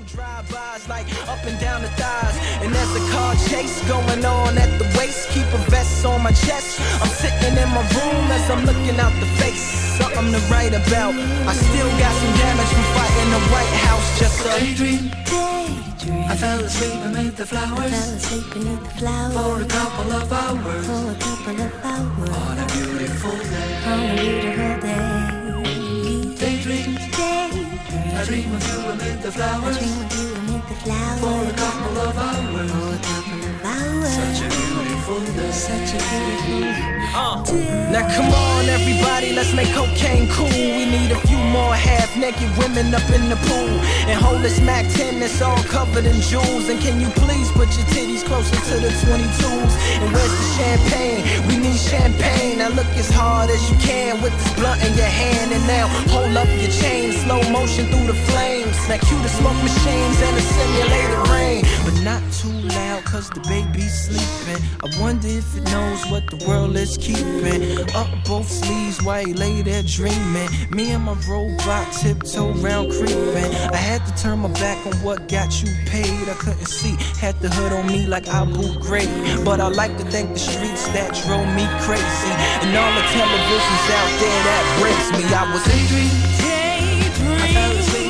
drive-bys like up and down the thighs. And there's a car chase going on at the waist. Keep a vest on my chest. I'm sitting in my room as I'm looking out the face. Something to write about. I still got some damage from fighting the White House. Just a daydream. I fell asleep beneath the flowers. For a couple of hours. On a beautiful day. Daydream. I dream of you amid the flowers. For a couple of hours. Such a beautiful day. Now come on everybody, let's make cocaine cool. We need a few more half-naked women up in the pool. And hold this Mac 10 that's all covered in jewels. And can you please put your titties closer to the 22s? And where's the champagne? We need champagne. Now look as hard as you can with this blunt in your hand. And now hold up your chain, slow motion through the flames. Now cue the smoke machines and the simulated rain. But not too loud cause the baby's sleeping. I wonder if it knows what the world is keeping. Up both sleeves while he lay there dreaming. Me and my robot tiptoe round creeping. I had to turn my back on what got you paid. I couldn't see, had the hood on me like Abu Ghraib. But I like to thank the streets that drove me crazy. And all the televisions out there that breaks me. I was daydreaming. I fell asleep